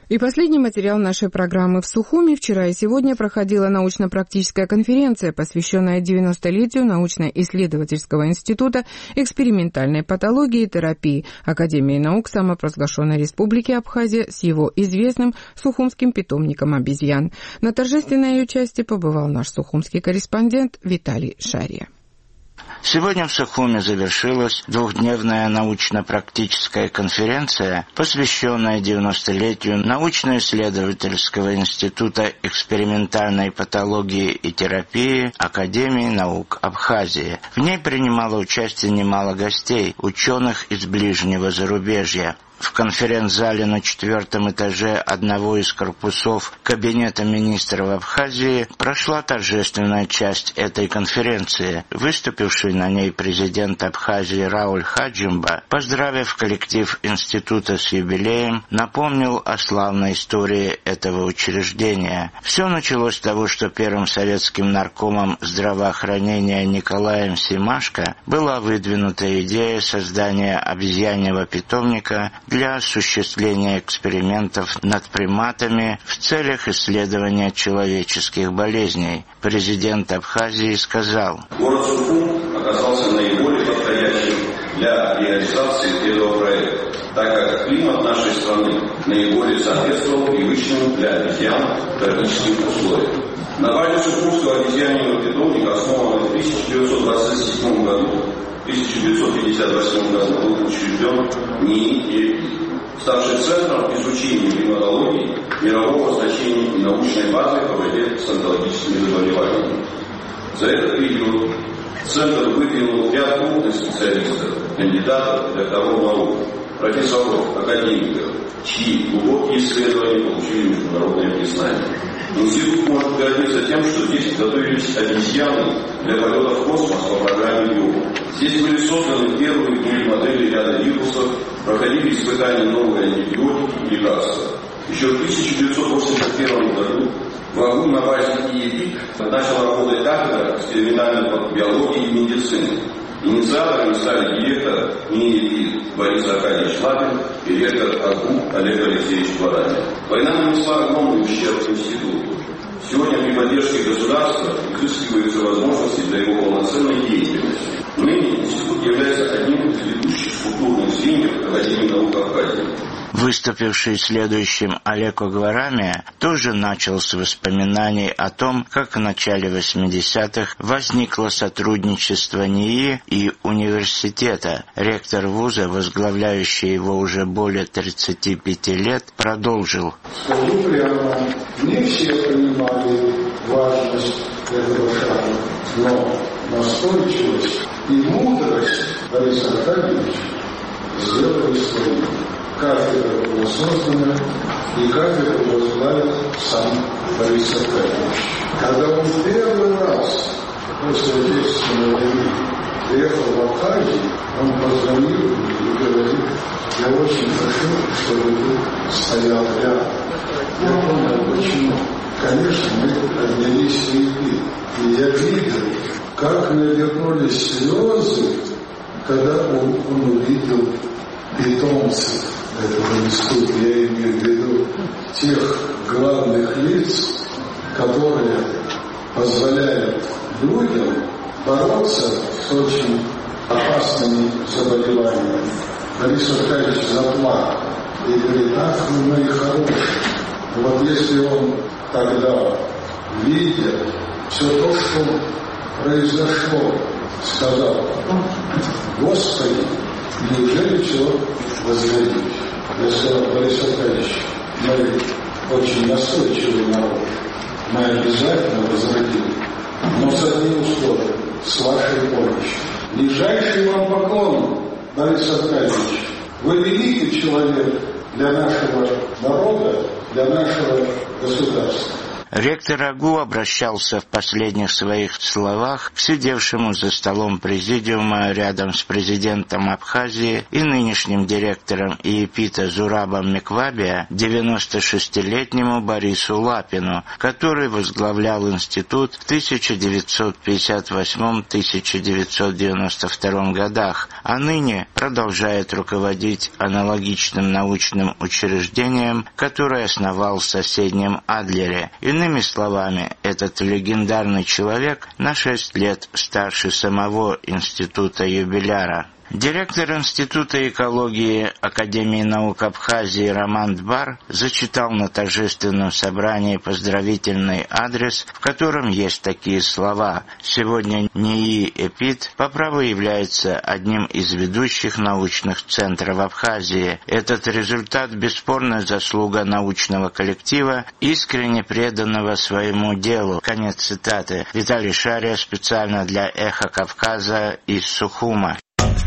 И последний материал нашей программы. В Сухуми вчера и сегодня проходила научно-практическая конференция, посвященная 90-летию научно-исследовательского института экспериментальной патологии и терапии Академии наук самопровозглашенной Республики Абхазия с его известным сухумским питомником обезьян. На торжественной ее части побывал наш сухумский корреспондент Виталий Шария. Сегодня в Сухуми завершилась двухдневная научно-практическая конференция, посвященная 90-летию научно-исследовательского института экспериментальной патологии и терапии Академии наук Абхазии. В ней принимало участие немало гостей, ученых из ближнего зарубежья. В конференц-зале на 4-м этаже одного из корпусов Кабинета министров Абхазии прошла торжественная часть этой конференции. Выступивший на ней президент Абхазии Рауль Хаджимба, поздравив коллектив института с юбилеем, напомнил о славной истории этого учреждения. Все началось с того, что первым советским наркомом здравоохранения Николаем Семашко была выдвинута идея создания обезьяньего питомника для осуществления экспериментов над приматами в целях исследования человеческих болезней. Президент Абхазии сказал: город Сухум оказался наиболее подходящим для реализации этого проекта, так как климат нашей страны наиболее соответствовал привычным для обезьян тропическим условиям. На базе Сухумского обезьяньего питомника, основанного в 1927 году, в 1958 году был учрежден НИИ, ставший центром изучения приматологии мирового значения и научной базы по борьбе с онкологическими заболеваниями. За этот период Центр выдвинул ряд крупных специалистов, кандидатов, докторов наук, профессоров, академиков, чьи глубокие исследования получили международное признание. Институт может гордиться тем, что здесь готовились обезьяны для полета в космос по программе ЮО. Здесь были созданы первые в мире модели ряда вирусов, проходили испытания новые антибиотики и лекарства. Еще в 1981 году в АГУ на базе ИЕПИК начала работать кафедра экспериментальной биологии и медицины. Инициаторами стали директор ИЕПИК Борис Аркадьевич Лапин и ректор АГУ Олег Алексеевич Баранин. Война нанесла огромный ущерб институту. Сегодня при поддержке государства изыскиваются возможности для его полноценной деятельности. Ныне институт является одним из ведущих структурных звеньев Академии наук Абхазии. Выступивший следующим Олег Огварамия тоже начал с воспоминаний о том, как в начале 80-х возникло сотрудничество НИИ и университета. Ректор вуза, возглавляющий его уже более 35 лет, продолжил. Скажу прямо, не все понимали важность этого шага, но настойчивость и мудрость Бориса Аркадьевича сделали свою. Кафедра была создана, и кафедру возглавил сам Борис Аркадьевич. Когда он первый раз после Отечественной войны приехал в Абхазию, он позвонил и говорит: я очень прошу, чтобы ты стоял рядом. Я понял, почему. Конечно, мы поднялись в реки, и я видел, как навернулись слезы, когда он увидел питомцев этого института, я имею в виду тех главных лиц, которые позволяют людям бороться с очень опасными заболеваниями. Борис Аркадьевич заплакал и говорит: ах вы мои хорошие. Вот если он тогда видел все то, что произошло, сказал: Господи, неужели все возгорелось? Я сказал: Борис Аркадьевич, мы очень настойчивый народ, мы обязательно возродим, но с одним условием, с вашей помощью. Нижайший вам поклон, Борис Аркадьевич. Вы великий человек для нашего народа, для нашего государства. ректор АГУ обращался в последних своих словах к сидевшему за столом президиума рядом с президентом Абхазии и нынешним директором ИЭПИТа Зурабом Меквабия, 96-летнему Борису Лапину, который возглавлял институт в 1958-1992 годах, а ныне продолжает руководить аналогичным научным учреждением, которое основал в соседнем Адлере. Иными словами, этот легендарный человек на 6 лет старше самого института юбиляра. Директор Института экологии Академии наук Абхазии Роман Дбар зачитал на торжественном собрании поздравительный адрес, в котором есть такие слова: «Сегодня НИИ ЭПИТ по праву является одним из ведущих научных центров Абхазии. Этот результат – бесспорная заслуга научного коллектива, искренне преданного своему делу». Конец цитаты. Виталий Шария специально для «Эхо Кавказа» из Сухума.